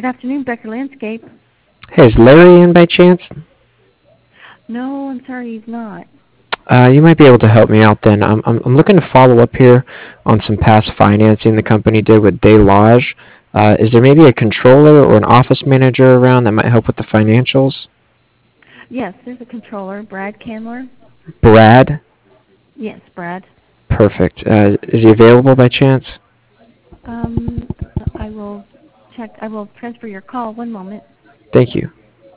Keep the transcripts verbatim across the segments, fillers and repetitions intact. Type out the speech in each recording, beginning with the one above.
Good afternoon, Becker Landscape. Hey, is Larry in by chance? No, I'm sorry, he's not. Uh, you might be able to help me out then. I'm, I'm, I'm looking to follow up here on some past financing the company did with Delage. Uh, is there maybe a controller or an office manager around that might help with the financials? Yes, there's a controller, Brad Candler. Brad? Yes, Brad. Perfect. Uh, is he available by chance? Um, I will check. I will transfer your call. One moment. Thank you.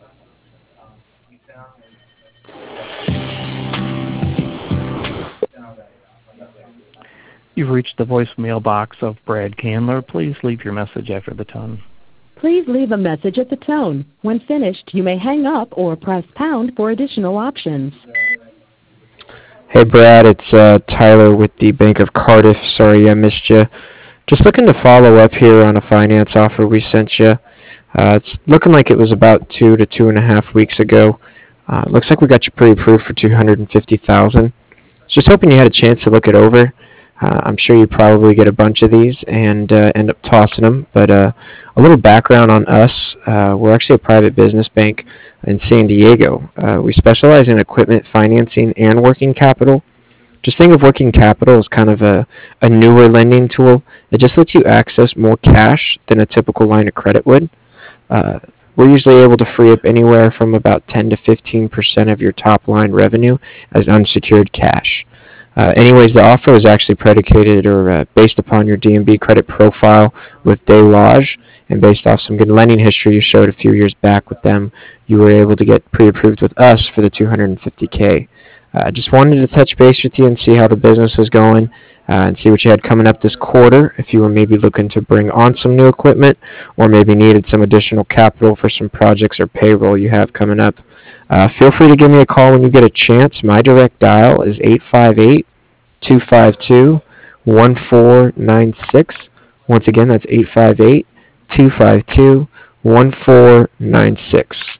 You've reached the voicemail box of Brad Candler. Please leave your message after the tone. Please leave a message at the tone. When finished, you may hang up or press pound for additional options. Hey, Brad, it's uh, Tyler with the Bank of Cardiff. Sorry I missed you. Just looking to follow up here on a finance offer we sent you. Uh, it's looking like it was about two to two and a half weeks ago. Uh, looks like we got you pre-approved for two hundred fifty thousand. Just hoping you had a chance to look it over. Uh, I'm sure you probably get a bunch of these and uh, end up tossing them. But uh, a little background on us: uh, we're actually a private business bank in San Diego. Uh, we specialize in equipment financing and working capital. Just think of working capital as kind of a, a newer lending tool. It just lets you access more cash than a typical line of credit would. Uh, we're usually able to free up anywhere from about ten to fifteen percent of your top line revenue as unsecured cash. Uh, anyways, the offer was actually predicated or uh, based upon your D and B credit profile with Delage, and based off some good lending history you showed a few years back with them, you were able to get pre-approved with us for the two hundred fifty K. I uh, just wanted to touch base with you and see how the business was going uh, and see what you had coming up this quarter, if you were maybe looking to bring on some new equipment or maybe needed some additional capital for some projects or payroll you have coming up. Uh, feel free to give me a call when you get a chance. My direct dial is eight five eight, two five two, one four nine six. Once again, that's eight five eight, two five two, one four nine six.